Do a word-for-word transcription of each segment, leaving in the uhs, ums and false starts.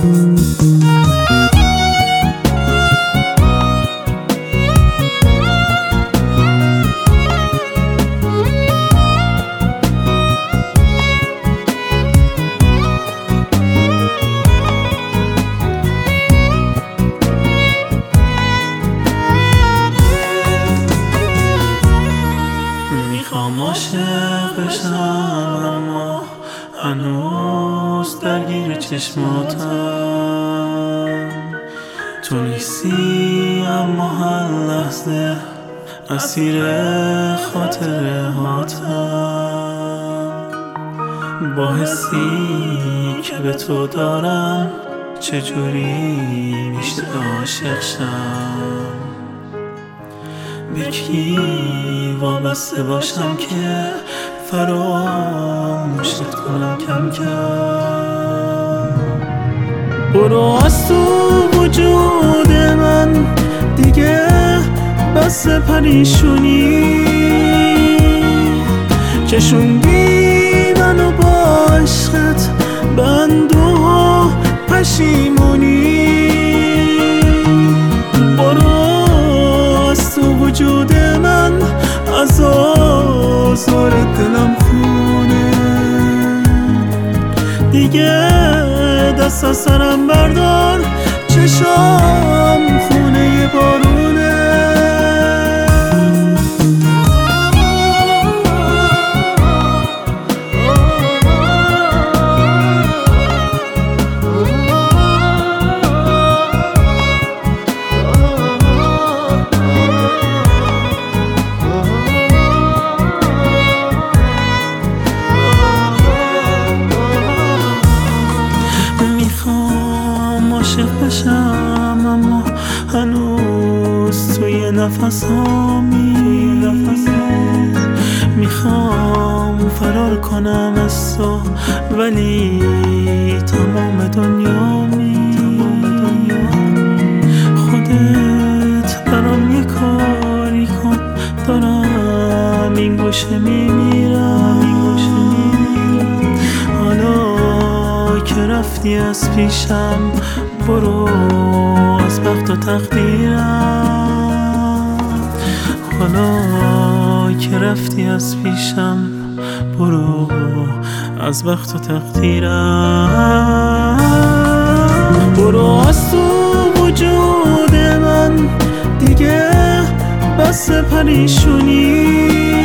میخوام عاشق بشم اما هنوز درگیر چشماتم. تو نیستی اما هر لحظه اسیر خاطره هاتم. با حسی که به تو دارم چجوری میشه عاشق شم؟ به کی وابسته باشم که فراموشت کنم کم کم؟ برو از تو وجود من دیگه بس پریشونی، چشوندی منو با عشقت بند و پشیمونی. وجود من از آزار دلم خونه، دیگه دست از سرم بردار، چشام خونه بارونه. عاشق بشم اما هنوز توی نفسامی. میخوام فرار کنم از تو ولی تمام دنیامی. خودت برام یه کاری کن، دارم این گوشه میمیرم. حالا که رفتی از پیشم برو از بخت و تقدیرم. حالا که رفتی از پیشم برو از بخت و تقدیرم. برو از تو وجود من دیگه بس پریشونی،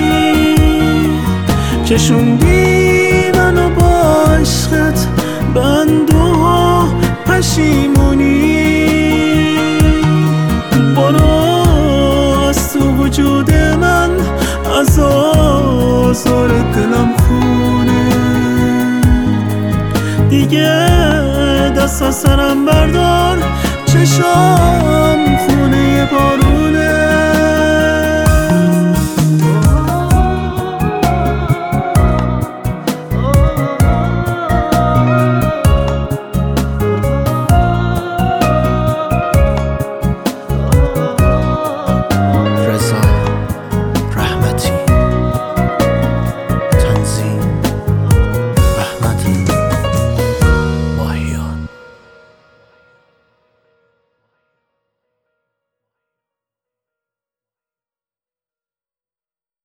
چشوندی منو با عشقت بند و پشیمونی. برو از تو وجود من از آزار دلم خونه، دیگه دست از سرم بردار، چشام خونه بارونه.